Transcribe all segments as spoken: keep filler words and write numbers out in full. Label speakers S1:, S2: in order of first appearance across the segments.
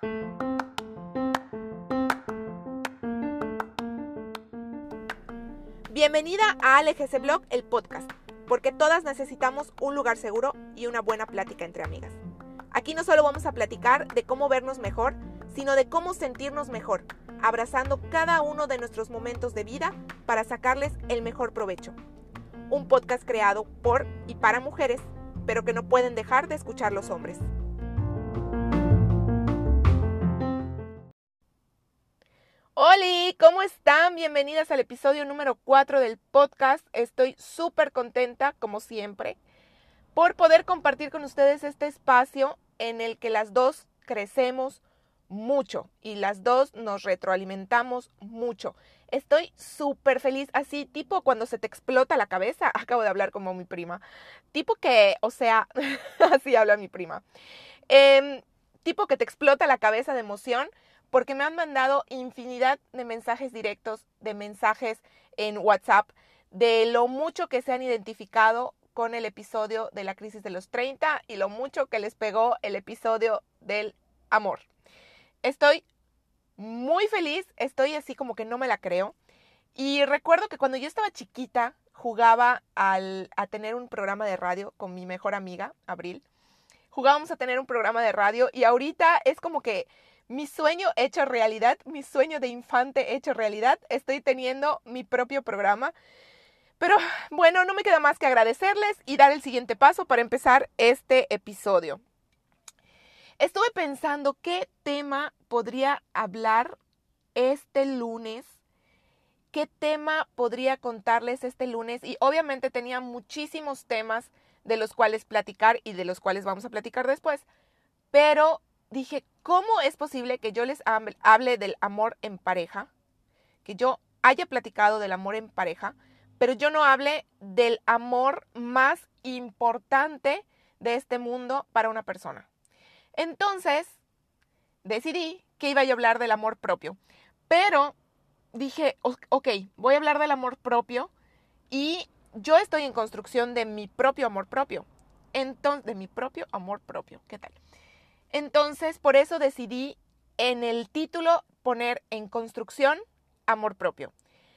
S1: Bienvenida a A L G C Blog, el podcast, porque todas necesitamos un lugar seguro y una buena plática entre amigas. Aquí no solo vamos a platicar de cómo vernos mejor, sino de cómo sentirnos mejor, abrazando cada uno de nuestros momentos de vida para sacarles el mejor provecho. Un podcast creado por y para mujeres, pero que no pueden dejar de escuchar los hombres. ¡Holi! ¿Cómo están? Bienvenidas al episodio número cuatro del podcast. Estoy súper contenta, como siempre, por poder compartir con ustedes este espacio en el que las dos crecemos mucho y las dos nos retroalimentamos mucho. Estoy súper feliz, así tipo cuando se te explota la cabeza. Acabo de hablar como mi prima. Tipo que, o sea, así habla mi prima. Eh, tipo que te explota la cabeza de emoción porque me han mandado infinidad de mensajes directos, de mensajes en WhatsApp, de lo mucho que se han identificado con el episodio de la crisis de los treinta y lo mucho que les pegó el episodio del amor. Estoy muy feliz, estoy así como que no me la creo. Y recuerdo que cuando yo estaba chiquita jugaba al, a tener un programa de radio con mi mejor amiga, Abril. Jugábamos a tener un programa de radio y ahorita es como que mi sueño hecho realidad, mi sueño de infante hecho realidad. Estoy teniendo mi propio programa. Pero bueno, no me queda más que agradecerles y dar el siguiente paso para empezar este episodio. Estuve pensando qué tema podría hablar este lunes, qué tema podría contarles este lunes y obviamente tenía muchísimos temas de los cuales platicar y de los cuales vamos a platicar después, pero dije, ¿cómo es posible que yo les hable del amor en pareja? Que yo haya platicado del amor en pareja, pero yo no hable del amor más importante de este mundo para una persona. Entonces, decidí que iba yo a hablar del amor propio. Pero dije, ok, voy a hablar del amor propio y yo estoy en construcción de mi propio amor propio. Entonces, de mi propio amor propio, ¿qué tal? Entonces, por eso decidí en el título poner en construcción amor propio.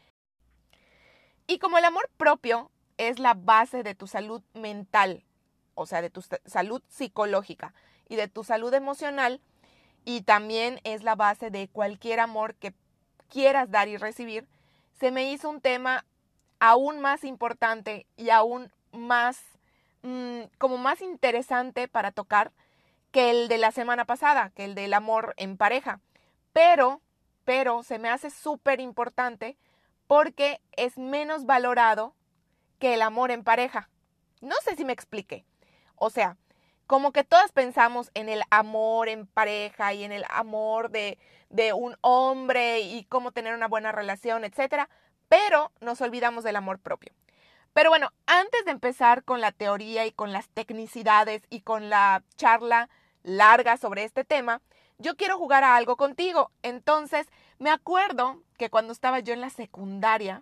S1: Y como el amor propio es la base de tu salud mental, o sea, de tu salud psicológica y de tu salud emocional, y también es la base de cualquier amor que quieras dar y recibir, se me hizo un tema aún más importante y aún más, mmm, como más interesante para tocar que el de la semana pasada, que el del amor en pareja. Pero, pero se me hace súper importante porque es menos valorado que el amor en pareja. No sé si me expliqué. O sea, como que todas pensamos en el amor en pareja y en el amor de, de un hombre y cómo tener una buena relación, etcétera, pero nos olvidamos del amor propio. Pero bueno, antes de empezar con la teoría y con las tecnicidades y con la charla larga sobre este tema, yo quiero jugar a algo contigo. Entonces, me acuerdo que cuando estaba yo en la secundaria,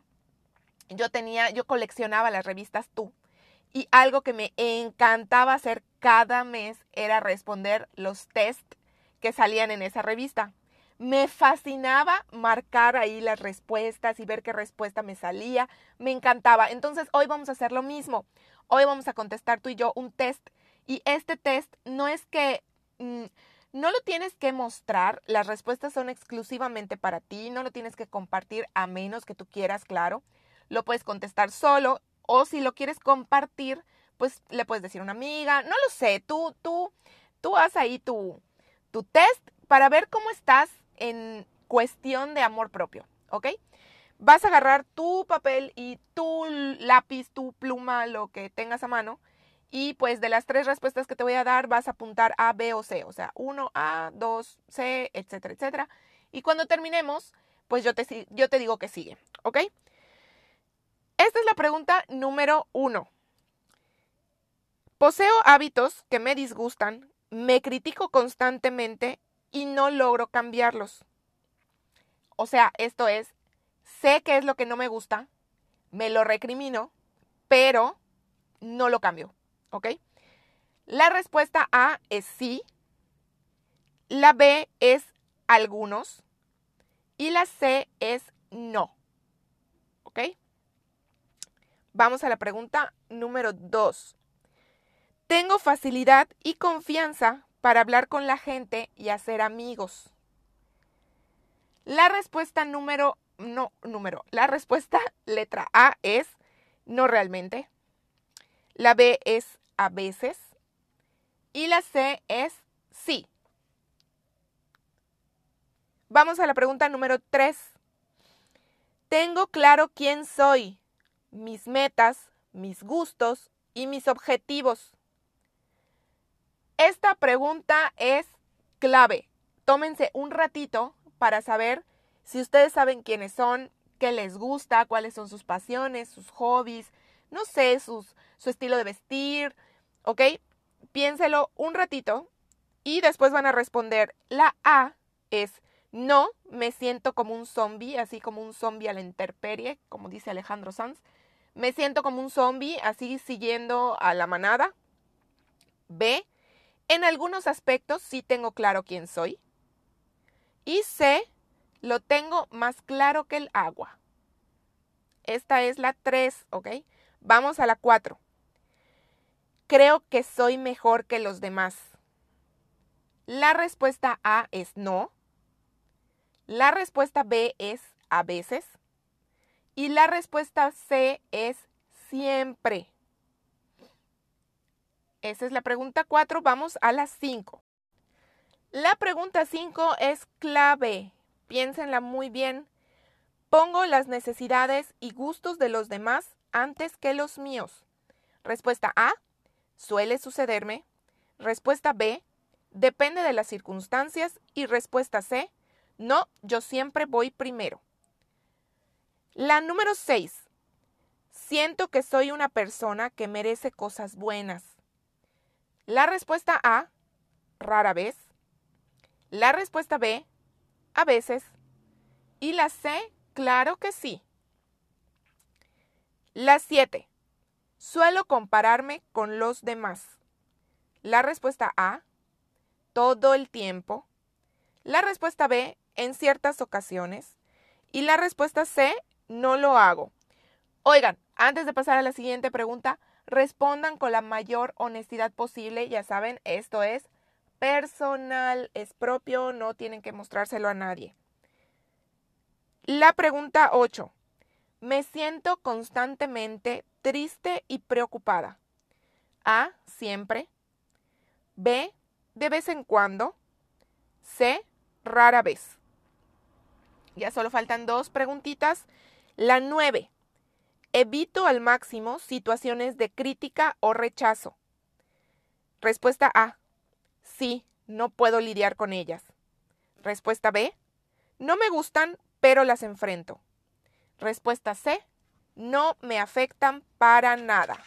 S1: yo tenía, yo coleccionaba las revistas Tú. Y algo que me encantaba hacer cada mes era responder los test que salían en esa revista. Me fascinaba marcar ahí las respuestas y ver qué respuesta me salía. Me encantaba. Entonces, hoy vamos a hacer lo mismo. Hoy vamos a contestar tú y yo un test. Y este test no es que... Mmm, no lo tienes que mostrar. Las respuestas son exclusivamente para ti. No lo tienes que compartir a menos que tú quieras, claro. Lo puedes contestar solo. O si lo quieres compartir, pues le puedes decir a una amiga. No lo sé, tú, tú, tú haz ahí tu, tu test para ver cómo estás en cuestión de amor propio, ¿ok? Vas a agarrar tu papel y tu lápiz, tu pluma, lo que tengas a mano. Y pues de las tres respuestas que te voy a dar, vas a apuntar A, B o C. O sea, uno, A, dos, C, etcétera, etcétera. Y cuando terminemos, pues yo te, yo te digo que sigue, ¿ok? Esta es la pregunta número uno. Poseo hábitos que me disgustan, me critico constantemente y no logro cambiarlos. O sea, esto es, sé qué es lo que no me gusta, me lo recrimino, pero no lo cambio, ¿ok? La respuesta A es sí. La B es algunos y la C es no. ¿Ok? Vamos a la pregunta número dos. Tengo facilidad y confianza para hablar con la gente y hacer amigos. La respuesta número, no, número, la respuesta letra A es no realmente. La B es a veces. Y la C es sí. Vamos a la pregunta número tres. Tengo claro quién soy, mis metas, mis gustos y mis objetivos. Esta pregunta es clave. Tómense un ratito para saber si ustedes saben quiénes son, qué les gusta, cuáles son sus pasiones, sus hobbies, no sé, sus, su estilo de vestir, ¿ok? Piénselo un ratito y después van a responder. La A es no, me siento como un zombie, así como un zombie a la intemperie, como dice Alejandro Sanz. Me siento como un zombie, así siguiendo a la manada. B, en algunos aspectos sí tengo claro quién soy. Y C, lo tengo más claro que el agua. Esta es la tres, ¿ok? Vamos a la cuatro. Creo que soy mejor que los demás. La respuesta A es no. La respuesta B es a veces. Y la respuesta C es siempre. Esa es la pregunta cuatro. Vamos a la cinco. La pregunta cinco es clave. Piénsenla muy bien. Pongo las necesidades y gustos de los demás antes que los míos. Respuesta A, suele sucederme. Respuesta B, depende de las circunstancias. Y respuesta C, no, yo siempre voy primero. La número seis. Siento que soy una persona que merece cosas buenas. La respuesta A, rara vez. La respuesta B, a veces. Y la C, claro que sí. La siete. Suelo compararme con los demás. La respuesta A, todo el tiempo. La respuesta B, en ciertas ocasiones. Y la respuesta C, no lo hago. Oigan, antes de pasar a la siguiente pregunta, respondan con la mayor honestidad posible. Ya saben, esto es personal, es propio, no tienen que mostrárselo a nadie. La pregunta ocho. Me siento constantemente triste y preocupada. A, siempre. B, de vez en cuando. C, rara vez. Ya solo faltan dos preguntitas. La nueve. Evito al máximo situaciones de crítica o rechazo. Respuesta A. Sí, no puedo lidiar con ellas. Respuesta B. No me gustan, pero las enfrento. Respuesta C. No me afectan para nada.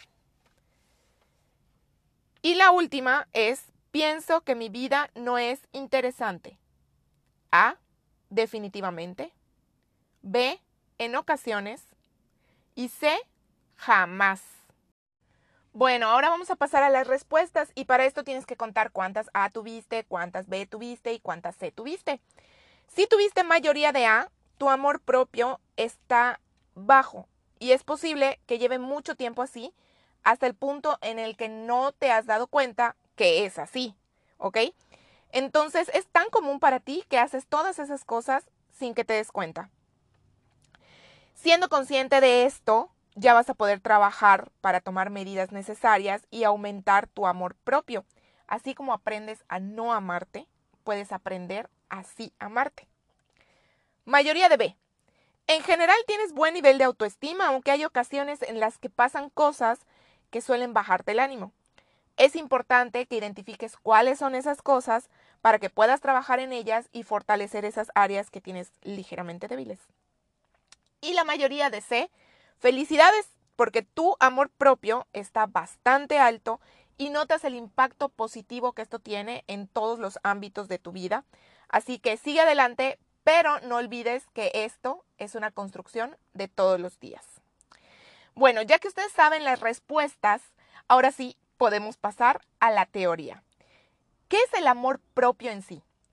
S1: Y la última es, pienso que mi vida no es interesante. A. Definitivamente. B. En ocasiones. Y C. Jamás. Bueno, ahora vamos a pasar a las respuestas y para esto tienes que contar cuántas A tuviste, cuántas B tuviste y cuántas C tuviste. Si tuviste mayoría de A, tu amor propio está bajo y es posible que lleve mucho tiempo así hasta el punto en el que no te has dado cuenta que es así, ¿ok? Entonces es tan común para ti que haces todas esas cosas sin que te des cuenta. Siendo consciente de esto, ya vas a poder trabajar para tomar medidas necesarias y aumentar tu amor propio. Así como aprendes a no amarte, puedes aprender a sí amarte. Mayoría de B. En general tienes buen nivel de autoestima, aunque hay ocasiones en las que pasan cosas que suelen bajarte el ánimo. Es importante que identifiques cuáles son esas cosas para que puedas trabajar en ellas y fortalecer esas áreas que tienes ligeramente débiles. Y la mayoría de C. Felicidades, porque tu amor propio está bastante alto y notas el impacto positivo que esto tiene en todos los ámbitos de tu vida. Así que sigue adelante, pero no olvides que esto es una construcción de todos los días. Bueno, ya que ustedes saben las respuestas, ahora sí podemos pasar a la teoría. ¿Qué es el amor propio en sí?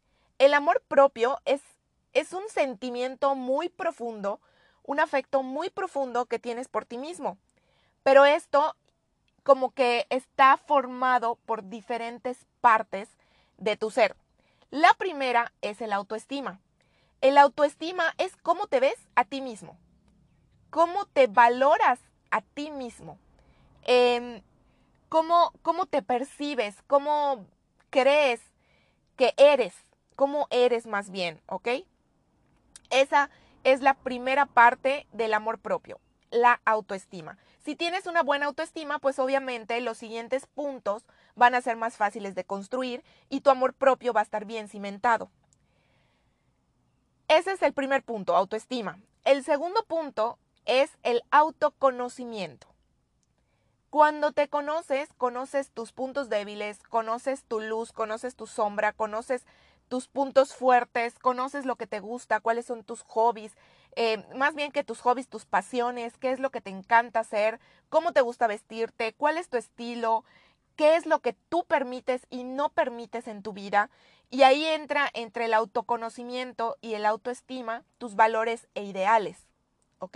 S1: El amor propio es, es un sentimiento muy profundo, un afecto muy profundo que tienes por ti mismo. Pero esto como que está formado por diferentes partes de tu ser. La primera es el autoestima. El autoestima es cómo te ves a ti mismo, cómo te valoras a ti mismo, eh, cómo, cómo te percibes, cómo crees que eres, cómo eres más bien, ¿ok? Esa es la primera parte del amor propio, la autoestima. Si tienes una buena autoestima, pues obviamente los siguientes puntos van a ser más fáciles de construir y tu amor propio va a estar bien cimentado. Ese es el primer punto, autoestima. El segundo punto es el autoconocimiento. Cuando te conoces, conoces tus puntos débiles, conoces tu luz, conoces tu sombra, conoces tus puntos fuertes, conoces lo que te gusta, cuáles son tus hobbies, eh, más bien que tus hobbies, tus pasiones, qué es lo que te encanta hacer, cómo te gusta vestirte, cuál es tu estilo, qué es lo que tú permites y no permites en tu vida. Y ahí entra entre el autoconocimiento y el autoestima tus valores e ideales, ¿ok?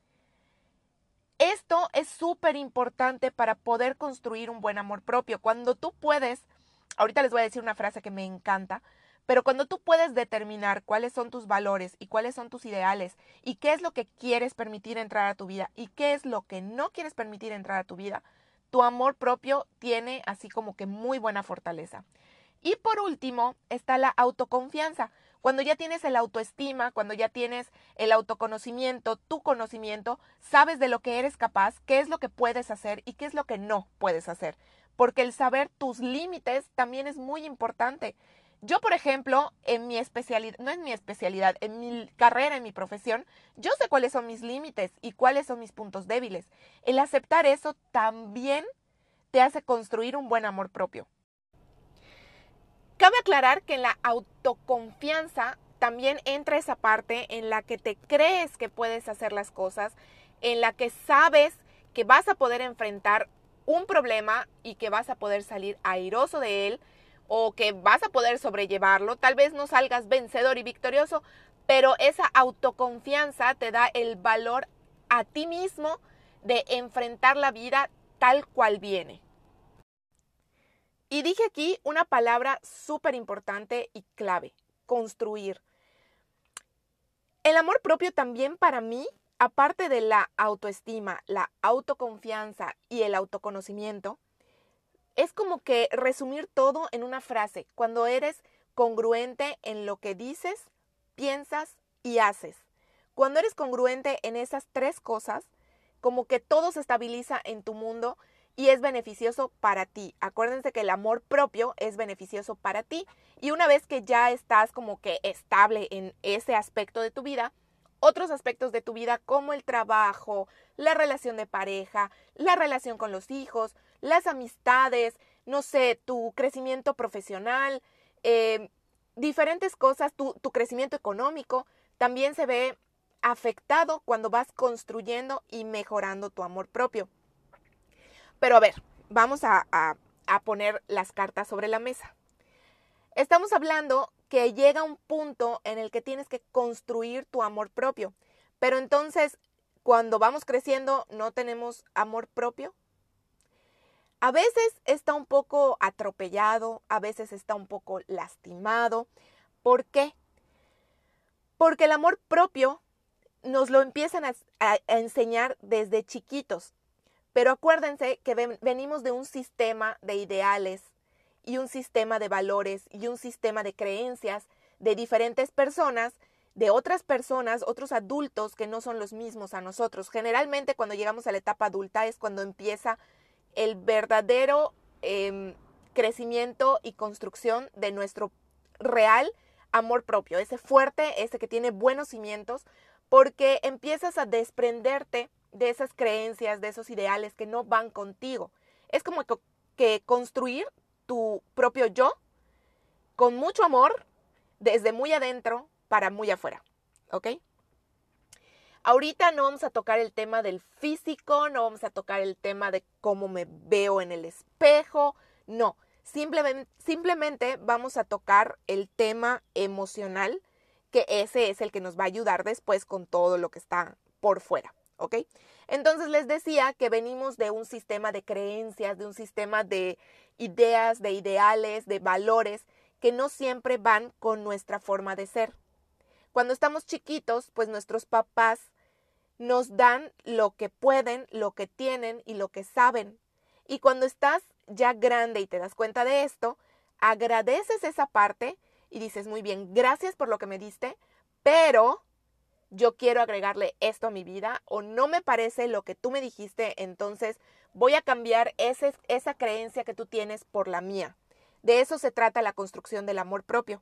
S1: Esto es súper importante para poder construir un buen amor propio. Cuando tú puedes, ahorita les voy a decir una frase que me encanta, pero cuando tú puedes determinar cuáles son tus valores y cuáles son tus ideales y qué es lo que quieres permitir entrar a tu vida y qué es lo que no quieres permitir entrar a tu vida, tu amor propio tiene así como que muy buena fortaleza. Y por último está la autoconfianza. Cuando ya tienes el autoestima, cuando ya tienes el autoconocimiento, tu conocimiento, sabes de lo que eres capaz, qué es lo que puedes hacer y qué es lo que no puedes hacer. Porque el saber tus límites también es muy importante. Yo, por ejemplo, en mi especialidad, no en mi especialidad, en mi carrera, en mi profesión, yo sé cuáles son mis límites y cuáles son mis puntos débiles. El aceptar eso también te hace construir un buen amor propio. Cabe aclarar que en la autoconfianza también entra esa parte en la que te crees que puedes hacer las cosas, en la que sabes que vas a poder enfrentar un problema y que vas a poder salir airoso de él o que vas a poder sobrellevarlo. Tal vez no salgas vencedor y victorioso, pero esa autoconfianza te da el valor a ti mismo de enfrentar la vida tal cual viene. Y dije aquí una palabra súper importante y clave, construir. El amor propio también para mí, aparte de la autoestima, la autoconfianza y el autoconocimiento, es como que resumir todo en una frase, cuando eres congruente en lo que dices, piensas y haces. Cuando eres congruente en esas tres cosas, como que todo se estabiliza en tu mundo y es beneficioso para ti. Acuérdense que el amor propio es beneficioso para ti. Y una vez que ya estás como que estable en ese aspecto de tu vida, otros aspectos de tu vida como el trabajo, la relación de pareja, la relación con los hijos, las amistades, no sé, tu crecimiento profesional, eh, diferentes cosas, tu, tu crecimiento económico, también se ve afectado cuando vas construyendo y mejorando tu amor propio. Pero a ver, vamos a, a, a poner las cartas sobre la mesa. Estamos hablando que llega un punto en el que tienes que construir tu amor propio. Pero entonces, cuando vamos creciendo, ¿no tenemos amor propio? A veces está un poco atropellado, a veces está un poco lastimado. ¿Por qué? Porque el amor propio nos lo empiezan a, a, a enseñar desde chiquitos. Pero acuérdense que ven, venimos de un sistema de ideales y un sistema de valores y un sistema de creencias de diferentes personas, de otras personas, otros adultos que no son los mismos a nosotros. Generalmente cuando llegamos a la etapa adulta es cuando empieza el verdadero eh, crecimiento y construcción de nuestro real amor propio, ese fuerte, ese que tiene buenos cimientos, porque empiezas a desprenderte de esas creencias, de esos ideales que no van contigo. Es como que, que construir tu propio yo con mucho amor desde muy adentro para muy afuera, ¿ok? Ahorita no vamos a tocar el tema del físico, no vamos a tocar el tema de cómo me veo en el espejo, no. Simplemente, simplemente vamos a tocar el tema emocional, que ese es el que nos va a ayudar después con todo lo que está por fuera, ¿ok? Entonces les decía que venimos de un sistema de creencias, de un sistema de ideas, de ideales, de valores, que no siempre van con nuestra forma de ser. Cuando estamos chiquitos, pues nuestros papás nos dan lo que pueden, lo que tienen y lo que saben. Y cuando estás ya grande y te das cuenta de esto, agradeces esa parte y dices, muy bien, gracias por lo que me diste, pero yo quiero agregarle esto a mi vida o no me parece lo que tú me dijiste, entonces voy a cambiar ese, esa creencia que tú tienes por la mía. De eso se trata la construcción del amor propio.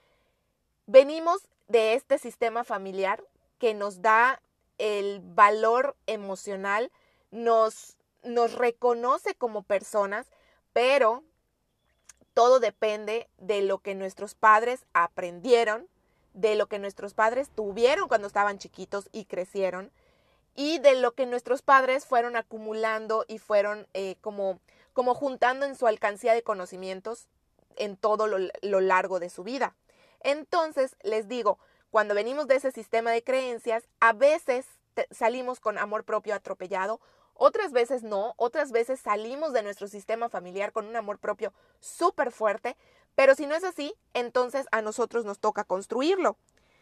S1: Venimos de este sistema familiar que nos da el valor emocional, nos, nos reconoce como personas, pero todo depende de lo que nuestros padres aprendieron, de lo que nuestros padres tuvieron cuando estaban chiquitos y crecieron, y de lo que nuestros padres fueron acumulando y fueron eh, como, como juntando en su alcancía de conocimientos en todo lo, lo largo de su vida. Entonces, les digo, cuando venimos de ese sistema de creencias, a veces te, salimos con amor propio atropellado, otras veces no, otras veces salimos de nuestro sistema familiar con un amor propio súper fuerte, pero si no es así, entonces a nosotros nos toca construirlo.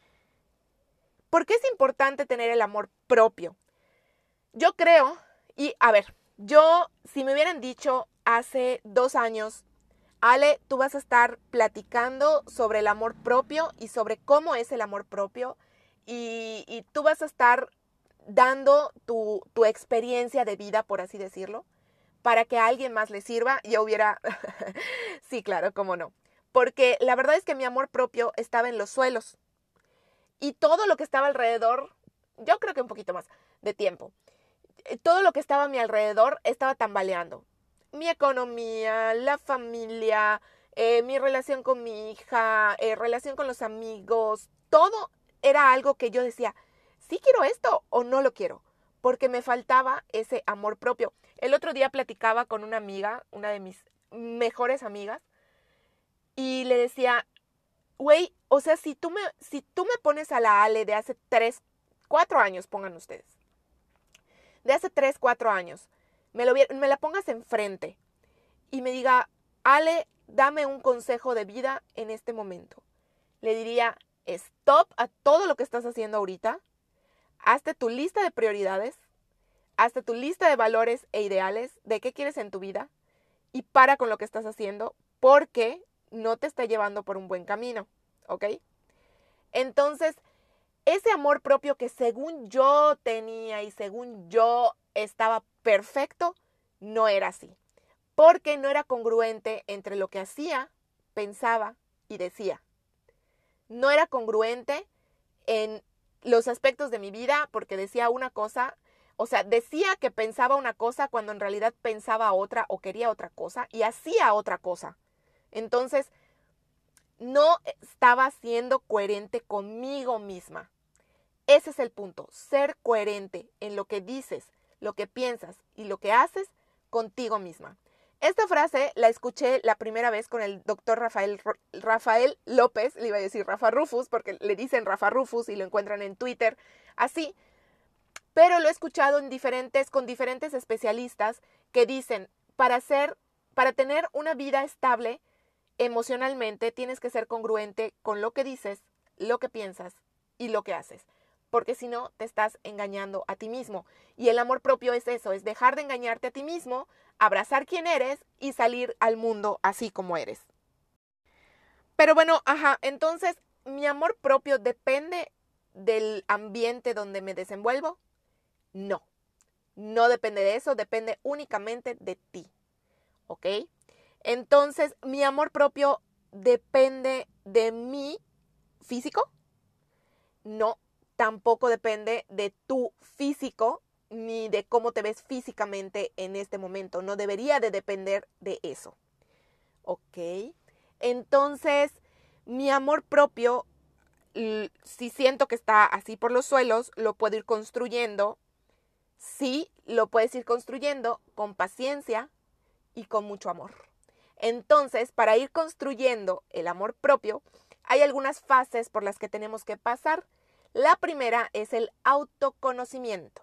S1: ¿Por qué es importante tener el amor propio? Yo creo, y a ver, yo, si me hubieran dicho hace dos años, Ale, tú vas a estar platicando sobre el amor propio y sobre cómo es el amor propio y, y tú vas a estar dando tu, tu experiencia de vida, por así decirlo, para que a alguien más le sirva, yo hubiera, sí, claro, cómo no, porque la verdad es que mi amor propio estaba en los suelos y todo lo que estaba alrededor, yo creo que un poquito más de tiempo, todo lo que estaba a mi alrededor estaba tambaleando. Mi economía, la familia, eh, mi relación con mi hija, eh, relación con los amigos, todo era algo que yo decía, sí quiero esto o no lo quiero, porque me faltaba ese amor propio. El otro día platicaba con una amiga, una de mis mejores amigas, y le decía, güey, o sea, si tú, me, si tú me pones a la Ale de hace tres, cuatro años, pongan ustedes, de hace tres, cuatro años, me, lo, me la pongas enfrente y me diga, Ale, dame un consejo de vida en este momento. Le diría, stop a todo lo que estás haciendo ahorita, hazte tu lista de prioridades, hazte tu lista de valores e ideales de qué quieres en tu vida y para con lo que estás haciendo porque no te está llevando por un buen camino, ¿ok? Entonces, ese amor propio que según yo tenía y según yo estaba perfecto, no era así. Porque no era congruente entre lo que hacía, pensaba y decía. No era congruente en los aspectos de mi vida porque decía una cosa, o sea, decía que pensaba una cosa cuando en realidad pensaba otra o quería otra cosa y hacía otra cosa. Entonces, no estaba siendo coherente conmigo misma. Ese es el punto, ser coherente en lo que dices, lo que piensas y lo que haces contigo misma. Esta frase la escuché la primera vez con el doctor Rafael, Rafael López, le iba a decir Rafa Rufus, porque le dicen Rafa Rufus y lo encuentran en Twitter, así, pero lo he escuchado en diferentes, con diferentes especialistas que dicen, para ser, para tener una vida estable emocionalmente, tienes que ser congruente con lo que dices, lo que piensas y lo que haces. Porque si no, te estás engañando a ti mismo. Y el amor propio es eso, es dejar de engañarte a ti mismo, abrazar quién eres y salir al mundo así como eres. Pero bueno, ajá, entonces, ¿mi amor propio depende del ambiente donde me desenvuelvo? No, no depende de eso, depende únicamente de ti, ¿ok? Entonces, ¿mi amor propio depende de mi físico? No. Tampoco depende de tu físico ni de cómo te ves físicamente en este momento. No debería de depender de eso. ¿Ok? Entonces, mi amor propio, si siento que está así por los suelos, lo puedo ir construyendo. Sí, lo puedes ir construyendo con paciencia y con mucho amor. Entonces, para ir construyendo el amor propio, hay algunas fases por las que tenemos que pasar. La primera es el autoconocimiento.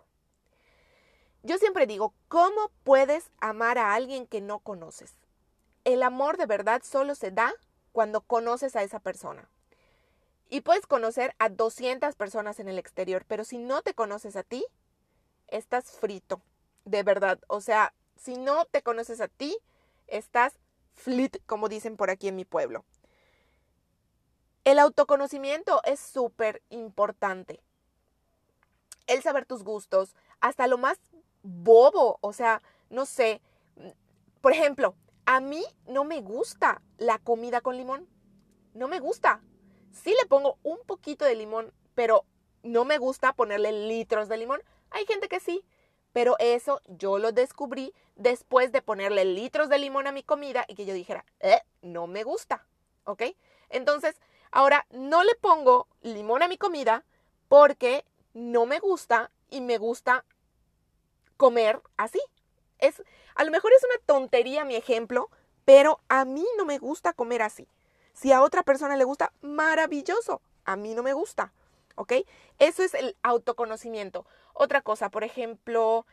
S1: Yo siempre digo, ¿cómo puedes amar a alguien que no conoces? El amor de verdad solo se da cuando conoces a esa persona. Y puedes conocer a doscientas personas en el exterior, pero si no te conoces a ti, estás frito, de verdad. O sea, si no te conoces a ti, estás flit, como dicen por aquí en mi pueblo. El autoconocimiento es súper importante. El saber tus gustos, hasta lo más bobo, o sea, no sé. Por ejemplo, a mí no me gusta la comida con limón. No me gusta. Sí le pongo un poquito de limón, pero no me gusta ponerle litros de limón. Hay gente que sí, pero eso yo lo descubrí después de ponerle litros de limón a mi comida y que yo dijera, eh, no me gusta, ¿ok? Entonces, ahora no le pongo limón a mi comida porque no me gusta y me gusta comer así. Es, a lo mejor es una tontería mi ejemplo, pero a mí no me gusta comer así. Si a otra persona le gusta, maravilloso. A mí no me gusta, ¿ok? Eso es el autoconocimiento. Otra cosa, por ejemplo,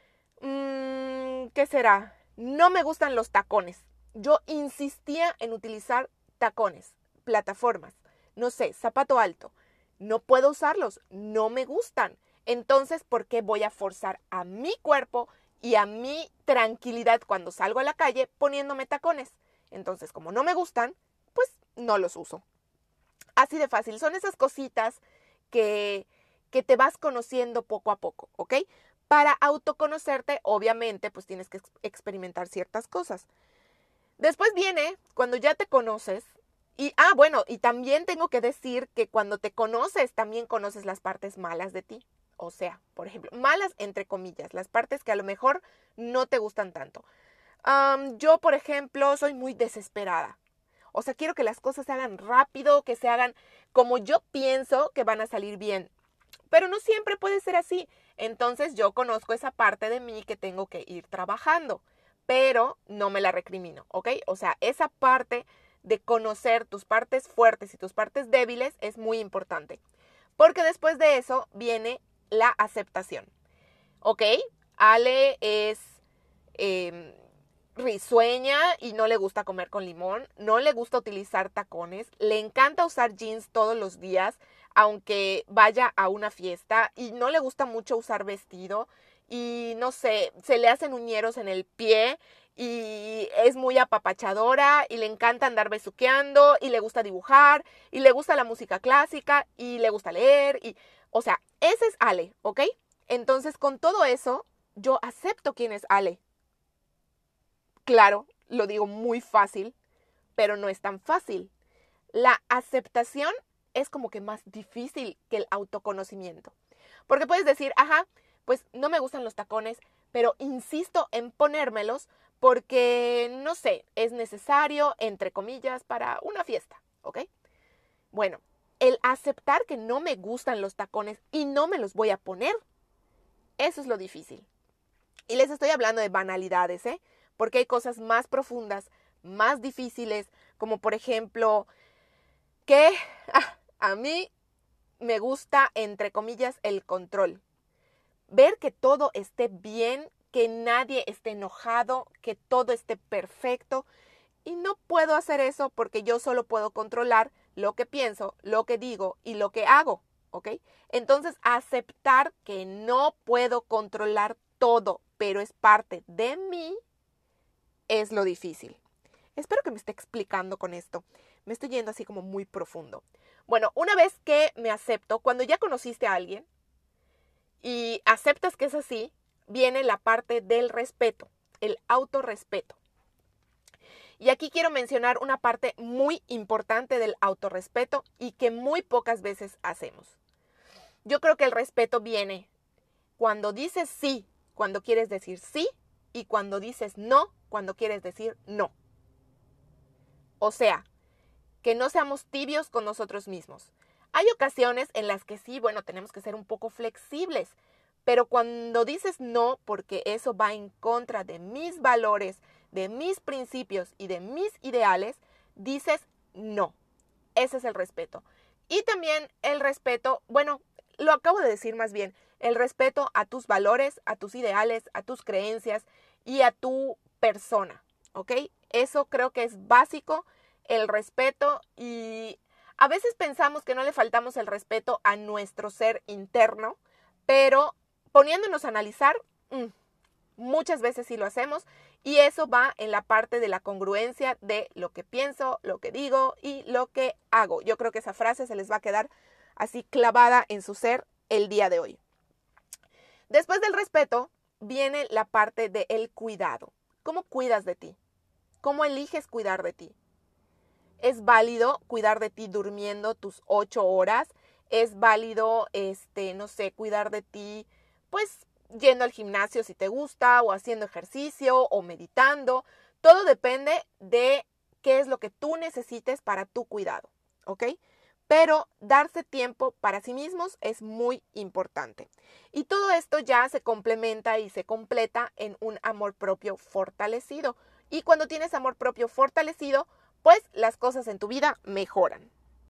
S1: mmm, ¿qué será? No me gustan los tacones. Yo insistía en utilizar tacones, plataformas, no sé, zapato alto. No puedo usarlos, no me gustan. Entonces, ¿por qué voy a forzar a mi cuerpo y a mi tranquilidad cuando salgo a la calle poniéndome tacones? Entonces, como no me gustan, pues no los uso. Así de fácil. Son esas cositas que, que te vas conociendo poco a poco, ¿ok? Para autoconocerte, obviamente, pues tienes que experimentar ciertas cosas. Después viene cuando ya te conoces. Y, ah, bueno, y también tengo que decir que cuando te conoces, también conoces las partes malas de ti. O sea, por ejemplo, malas entre comillas, las partes que a lo mejor no te gustan tanto. Um, yo, por ejemplo, soy muy desesperada. O sea, quiero que las cosas se hagan rápido, que se hagan como yo pienso que van a salir bien. Pero no siempre puede ser así. Entonces yo conozco esa parte de mí que tengo que ir trabajando. Pero no me la recrimino, ¿ok? O sea, esa parte de conocer tus partes fuertes y tus partes débiles es muy importante. Porque después de eso viene la aceptación. ¿Ok? Ale es eh, risueña y no le gusta comer con limón, no le gusta utilizar tacones, le encanta usar jeans todos los días, aunque vaya a una fiesta, y no le gusta mucho usar vestido, y no sé, se le hacen uñeros en el pie, y es muy apapachadora, y le encanta andar besuqueando, y le gusta dibujar, y le gusta la música clásica, y le gusta leer, y, o sea, ese es Ale, ¿ok? Entonces, con todo eso, yo acepto quién es Ale. Claro, lo digo muy fácil, pero no es tan fácil. La aceptación es como que más difícil que el autoconocimiento. Porque puedes decir, ajá, pues no me gustan los tacones, pero insisto en ponérmelos porque, no sé, es necesario, entre comillas, para una fiesta, ¿ok? Bueno, el aceptar que no me gustan los tacones y no me los voy a poner, eso es lo difícil. Y les estoy hablando de banalidades, ¿eh? Porque hay cosas más profundas, más difíciles, como por ejemplo, que ah, a mí me gusta, entre comillas, el control. Ver que todo esté bien, que nadie esté enojado, que todo esté perfecto. Y no puedo hacer eso porque yo solo puedo controlar lo que pienso, lo que digo y lo que hago, ¿ok? Entonces, aceptar que no puedo controlar todo, pero es parte de mí, es lo difícil. Espero que me esté explicando con esto. Me estoy yendo así como muy profundo. Bueno, una vez que me acepto, cuando ya conociste a alguien y aceptas que es así, viene la parte del respeto, el autorrespeto. Y aquí quiero mencionar una parte muy importante del autorrespeto y que muy pocas veces hacemos. Yo creo que el respeto viene cuando dices sí, cuando quieres decir sí, y cuando dices no, cuando quieres decir no. O sea, que no seamos tibios con nosotros mismos. Hay ocasiones en las que sí, bueno, tenemos que ser un poco flexibles, pero cuando dices no, porque eso va en contra de mis valores, de mis principios y de mis ideales, dices no. Ese es el respeto. Y también el respeto, bueno, lo acabo de decir más bien, el respeto a tus valores, a tus ideales, a tus creencias y a tu persona, ¿ok? Eso creo que es básico, el respeto, y a veces pensamos que no le faltamos el respeto a nuestro ser interno, pero poniéndonos a analizar, mmm, muchas veces sí lo hacemos, y eso va en la parte de la congruencia de lo que pienso, lo que digo y lo que hago. Yo creo que esa frase se les va a quedar así clavada en su ser el día de hoy. Después del respeto viene la parte del cuidado. ¿Cómo cuidas de ti? ¿Cómo eliges cuidar de ti? Es válido cuidar de ti durmiendo tus ocho horas. Es válido, este, no sé, cuidar de ti, pues, yendo al gimnasio si te gusta, o haciendo ejercicio, o meditando. Todo depende de qué es lo que tú necesites para tu cuidado, ¿ok? Pero darse tiempo para sí mismos es muy importante. Y todo esto ya se complementa y se completa en un amor propio fortalecido. Y cuando tienes amor propio fortalecido, pues las cosas en tu vida mejoran.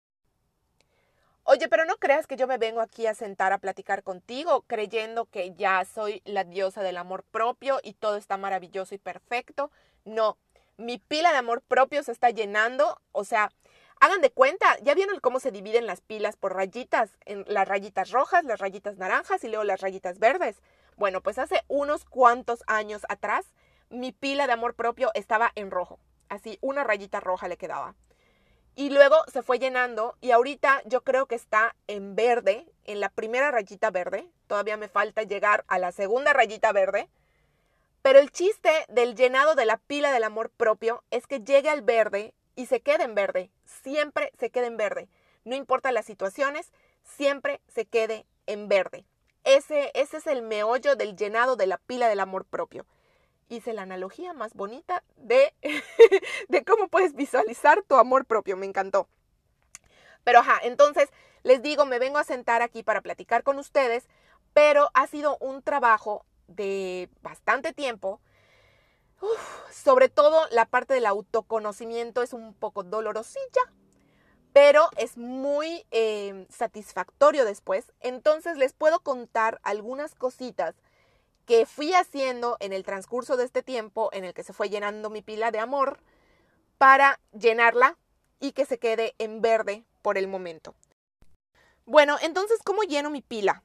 S1: Oye, pero no creas que yo me vengo aquí a sentar a platicar contigo creyendo que ya soy la diosa del amor propio y todo está maravilloso y perfecto. No, mi pila de amor propio se está llenando, o sea, hagan de cuenta, ¿ya vieron cómo se dividen las pilas por rayitas? En las rayitas rojas, las rayitas naranjas y luego las rayitas verdes. Bueno, pues hace unos cuantos años atrás, mi pila de amor propio estaba en rojo. Así, una rayita roja le quedaba. Y luego se fue llenando y ahorita yo creo que está en verde, en la primera rayita verde. Todavía me falta llegar a la segunda rayita verde. Pero el chiste del llenado de la pila del amor propio es que llegue al verde y se quede en verde. Siempre se quede en verde. No importa las situaciones, siempre se quede en verde. Ese, ese es el meollo del llenado de la pila del amor propio. Hice la analogía más bonita de, de cómo puedes visualizar tu amor propio. Me encantó. Pero ajá, entonces les digo, me vengo a sentar aquí para platicar con ustedes, pero ha sido un trabajo de bastante tiempo. Uf, sobre todo la parte del autoconocimiento es un poco dolorosilla, pero es muy eh, satisfactorio después. Entonces les puedo contar algunas cositas que fui haciendo en el transcurso de este tiempo en el que se fue llenando mi pila de amor para llenarla y que se quede en verde por el momento. Bueno, entonces, ¿cómo lleno mi pila?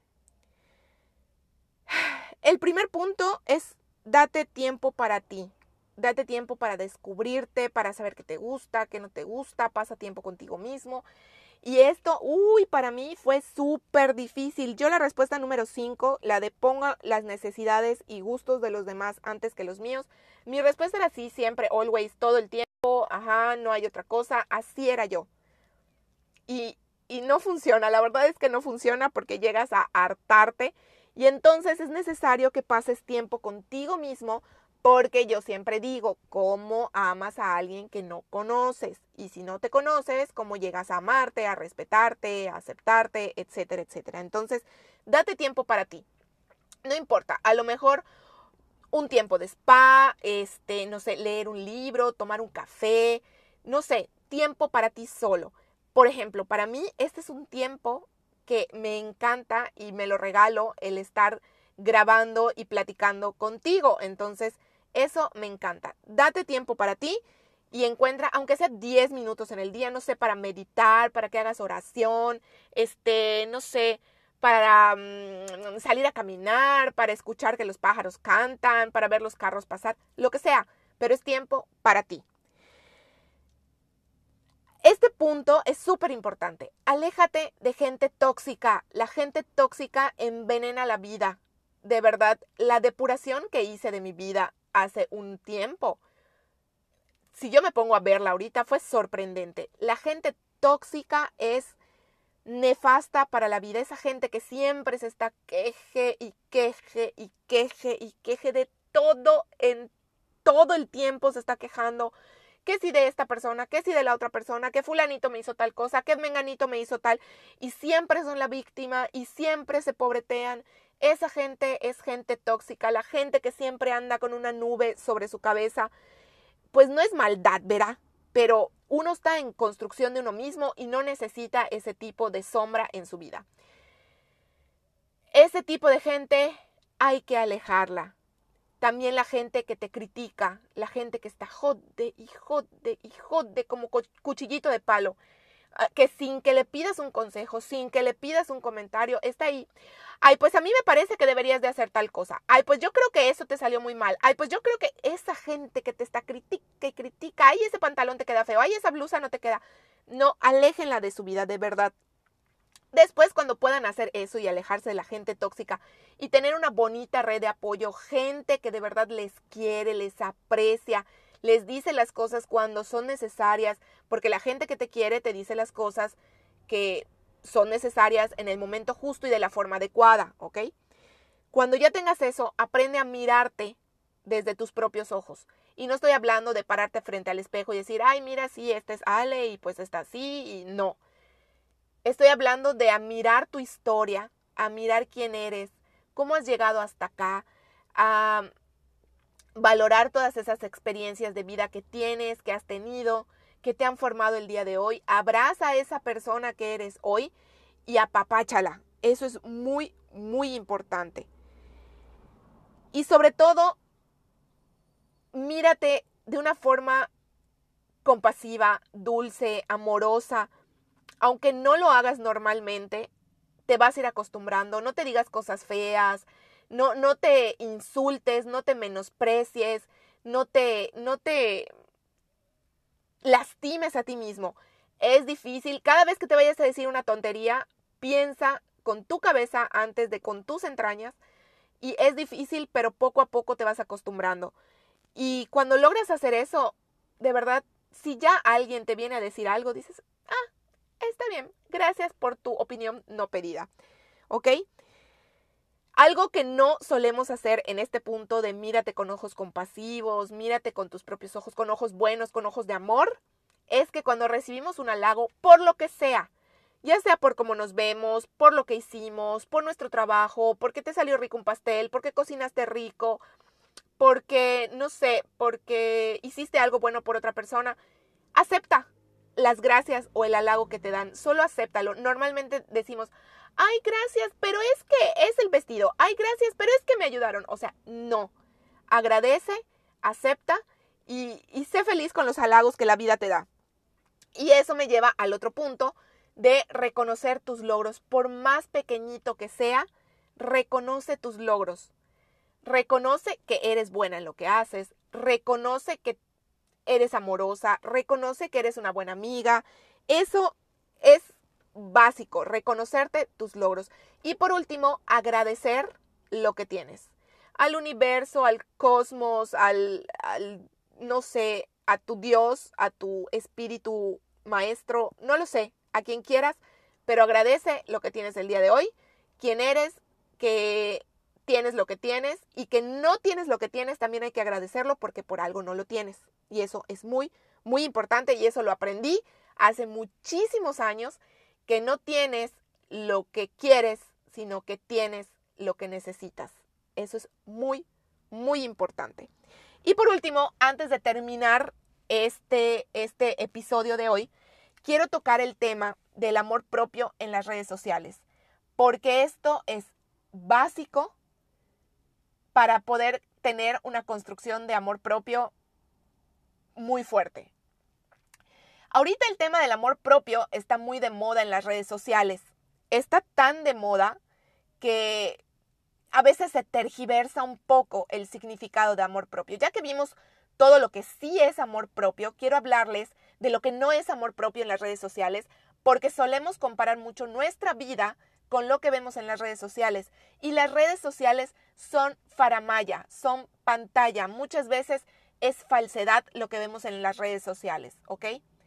S1: El primer punto es date tiempo para ti. Date tiempo para descubrirte, para saber qué te gusta, qué no te gusta, pasa tiempo contigo mismo. Y esto, uy, para mí fue súper difícil. Yo la respuesta número cinco, la de ponga las necesidades y gustos de los demás antes que los míos. Mi respuesta era sí, siempre, always, todo el tiempo, ajá, no hay otra cosa, así era yo. Y, y no funciona, la verdad es que no funciona porque llegas a hartarte. Y entonces es necesario que pases tiempo contigo mismo. Porque yo siempre digo, ¿cómo amas a alguien que no conoces? Y si no te conoces, ¿cómo llegas a amarte, a respetarte, a aceptarte, etcétera, etcétera? Entonces, date tiempo para ti. No importa, a lo mejor un tiempo de spa, este, no sé, leer un libro, tomar un café, no sé, tiempo para ti solo. Por ejemplo, para mí este es un tiempo que me encanta y me lo regalo el estar grabando y platicando contigo. Entonces, eso me encanta. Date tiempo para ti y encuentra, aunque sea diez minutos en el día, no sé, para meditar, para que hagas oración, este, no sé, para um, salir a caminar, para escuchar que los pájaros cantan, para ver los carros pasar, lo que sea, pero es tiempo para ti. Este punto es súper importante. Aléjate de gente tóxica. La gente tóxica envenena la vida. De verdad, la depuración que hice de mi vida hace un tiempo, si yo me pongo a verla ahorita, fue sorprendente. La gente tóxica es nefasta para la vida. Esa gente que siempre se está queje y queje y queje y queje de todo, en todo el tiempo se está quejando. ¿Qué si de esta persona? ¿Qué si de la otra persona? ¿Qué fulanito me hizo tal cosa? ¿Qué menganito me hizo tal? Y siempre son la víctima y siempre se pobretean. Esa gente es gente tóxica, la gente que siempre anda con una nube sobre su cabeza. pues no es maldad, ¿verdad? Pero uno está en construcción de uno mismo y no necesita ese tipo de sombra en su vida. Ese tipo de gente hay que alejarla. También la gente que te critica, la gente que está jode y jode y jode como cuchillito de palo, que sin que le pidas un consejo, sin que le pidas un comentario, está ahí. Ay, pues a mí me parece que deberías de hacer tal cosa. Ay, pues yo creo que eso te salió muy mal. Ay, pues yo creo que esa gente que te está critica y critica, ay, ese pantalón te queda feo, ay, esa blusa no te queda. No, aléjenla de su vida, de verdad. Después, cuando puedan hacer eso y alejarse de la gente tóxica y tener una bonita red de apoyo, gente que de verdad les quiere, les aprecia, les dice las cosas cuando son necesarias, porque la gente que te quiere te dice las cosas que son necesarias en el momento justo y de la forma adecuada, ¿ok? Cuando ya tengas eso, aprende a mirarte desde tus propios ojos. Y no estoy hablando de pararte frente al espejo y decir, ay, mira, sí, esta es Ale y pues está así y no. Estoy hablando de a mirar tu historia, a mirar quién eres, cómo has llegado hasta acá, a valorar todas esas experiencias de vida que tienes, que has tenido, que te han formado el día de hoy. Abraza a esa persona que eres hoy y apapáchala. Eso es muy, muy importante. Y sobre todo, mírate de una forma compasiva, dulce, amorosa. Aunque no lo hagas normalmente, te vas a ir acostumbrando. No te digas cosas feas, no, no te insultes, no te menosprecies, no te, no te lastimes a ti mismo. Es difícil. Cada vez que te vayas a decir una tontería, piensa con tu cabeza antes de con tus entrañas. Y es difícil, pero poco a poco te vas acostumbrando. Y cuando logras hacer eso, de verdad, si ya alguien te viene a decir algo, dices, ah, está bien, gracias por tu opinión no pedida, ¿ok? Algo que no solemos hacer en este punto de mírate con ojos compasivos, mírate con tus propios ojos, con ojos buenos, con ojos de amor, es que cuando recibimos un halago, por lo que sea, ya sea por cómo nos vemos, por lo que hicimos, por nuestro trabajo, porque te salió rico un pastel, porque cocinaste rico, porque, no sé, porque hiciste algo bueno por otra persona, acepta las gracias o el halago que te dan, solo acéptalo. Normalmente decimos, ay, gracias, pero es que es el vestido, ay, gracias, pero es que me ayudaron. O sea, no, agradece, acepta y, y sé feliz con los halagos que la vida te da. Y eso me lleva al otro punto de reconocer tus logros. Por más pequeñito que sea, reconoce tus logros. Reconoce que eres buena en lo que haces, reconoce que eres amorosa, reconoce que eres una buena amiga. Eso es básico, reconocerte tus logros. Y por último, agradecer lo que tienes. Al universo, al cosmos, al, al, no sé, a tu Dios, a tu espíritu maestro, no lo sé, a quien quieras, pero agradece lo que tienes el día de hoy, quién eres, que tienes lo que tienes y que no tienes lo que tienes, también hay que agradecerlo porque por algo no lo tienes. Y eso es muy, muy importante y eso lo aprendí hace muchísimos años, que no tienes lo que quieres, sino que tienes lo que necesitas. Eso es muy, muy importante. Y por último, antes de terminar este, este episodio de hoy, quiero tocar el tema del amor propio en las redes sociales, porque esto es básico para poder tener una construcción de amor propio muy fuerte. Ahorita el tema del amor propio está muy de moda en las redes sociales. Está tan de moda que a veces se tergiversa un poco el significado de amor propio. Ya que vimos todo lo que sí es amor propio, quiero hablarles de lo que no es amor propio en las redes sociales, porque solemos comparar mucho nuestra vida con lo que vemos en las redes sociales. Y las redes sociales son faramaya, son pantalla. Muchas veces es falsedad lo que vemos en las redes sociales, ¿ok?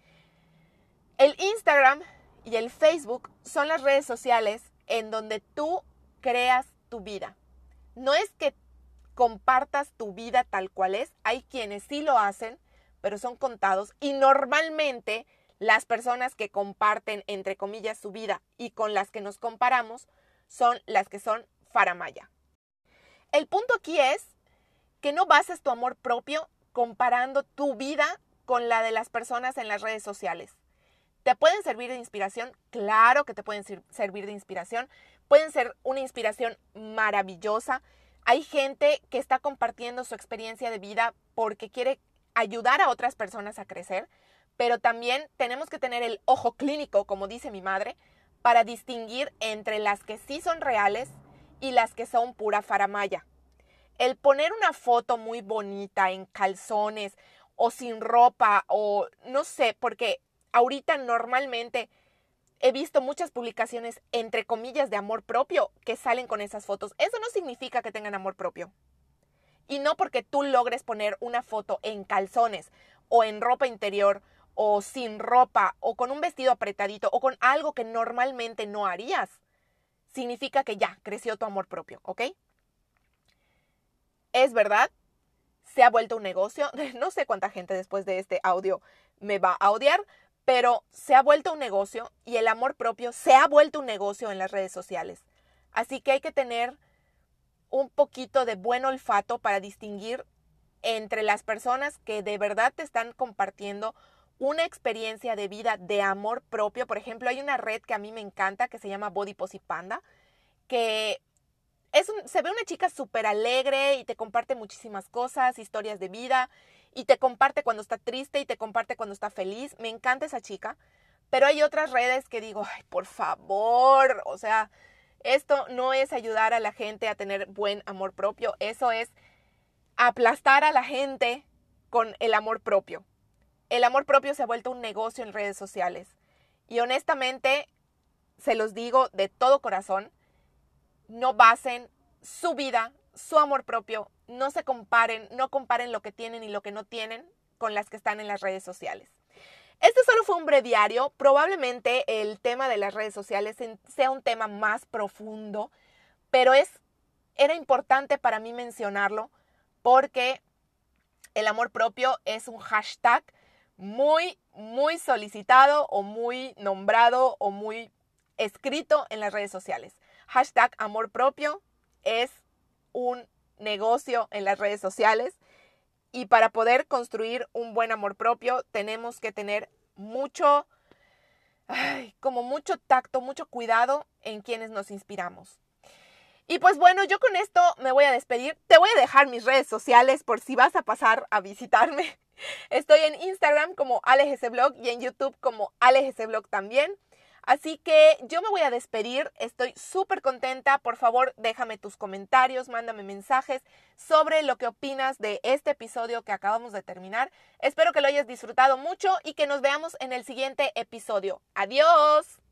S1: El Instagram y el Facebook son las redes sociales en donde tú creas tu vida. No es que compartas tu vida tal cual es. Hay quienes sí lo hacen, pero son contados. Y normalmente las personas que comparten, entre comillas, su vida y con las que nos comparamos son las que son faramaya. El punto aquí es que no bases tu amor propio comparando tu vida con la de las personas en las redes sociales. ¿Te pueden servir de inspiración? Claro que te pueden servir de inspiración. Pueden ser una inspiración maravillosa. Hay gente que está compartiendo su experiencia de vida porque quiere ayudar a otras personas a crecer, pero también tenemos que tener el ojo clínico, como dice mi madre, para distinguir entre las que sí son reales y las que son pura faramalla. El poner una foto muy bonita en calzones o sin ropa o no sé, porque ahorita normalmente he visto muchas publicaciones entre comillas de amor propio que salen con esas fotos. Eso no significa que tengan amor propio. Y no porque tú logres poner una foto en calzones o en ropa interior o sin ropa o con un vestido apretadito o con algo que normalmente no harías, significa que ya creció tu amor propio, ¿ok? Es verdad, se ha vuelto un negocio. No sé cuánta gente después de este audio me va a odiar, pero se ha vuelto un negocio y el amor propio se ha vuelto un negocio en las redes sociales. Así que hay que tener un poquito de buen olfato para distinguir entre las personas que de verdad te están compartiendo una experiencia de vida de amor propio. Por ejemplo, hay una red que a mí me encanta que se llama Body Positive Panda, que es un, se ve una chica súper alegre y te comparte muchísimas cosas, historias de vida, y te comparte cuando está triste y te comparte cuando está feliz. Me encanta esa chica, pero hay otras redes que digo, ay, por favor, o sea, esto no es ayudar a la gente a tener buen amor propio, eso es aplastar a la gente con el amor propio. El amor propio se ha vuelto un negocio en redes sociales. Y honestamente, se los digo de todo corazón, no basen su vida, su amor propio, no se comparen, no comparen lo que tienen y lo que no tienen con las que están en las redes sociales. Este solo fue un breviario. Probablemente el tema de las redes sociales sea un tema más profundo, pero es, era importante para mí mencionarlo porque el amor propio es un hashtag muy, muy solicitado o muy nombrado o muy escrito en las redes sociales. Hashtag amor propio es un negocio en las redes sociales y para poder construir un buen amor propio tenemos que tener mucho, ay, como mucho tacto, mucho cuidado en quienes nos inspiramos. Y pues bueno, yo con esto me voy a despedir. Te voy a dejar mis redes sociales por si vas a pasar a visitarme. Estoy en Instagram como AleGCblog y en YouTube como AleGCblog también. Así que yo me voy a despedir, estoy súper contenta. Por favor, déjame tus comentarios, mándame mensajes sobre lo que opinas de este episodio que acabamos de terminar. Espero que lo hayas disfrutado mucho y que nos veamos en el siguiente episodio. ¡Adiós!